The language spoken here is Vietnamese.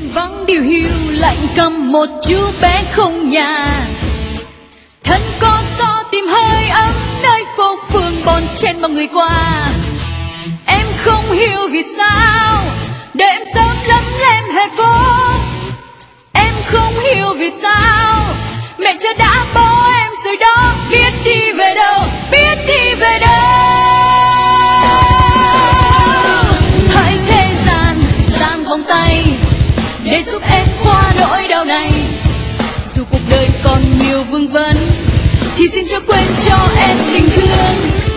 vắng điều hiu lạnh cầm một chú bé không nhà. Thân có gió tìm hơi ấm nơi phố phường bon chen bao người qua. Em không hiểu vì sao để em sớm lấm lem hè phố. Em không hiểu vì sao mẹ cha đã bỏ em rồi đó, biết đi về đâu, biết đi về đâu. Hãy thế gian giang vòng tay để giúp em qua nỗi đau này. Dù cuộc đời còn nhiều vương vấn thì xin cho quên cho em tình thương.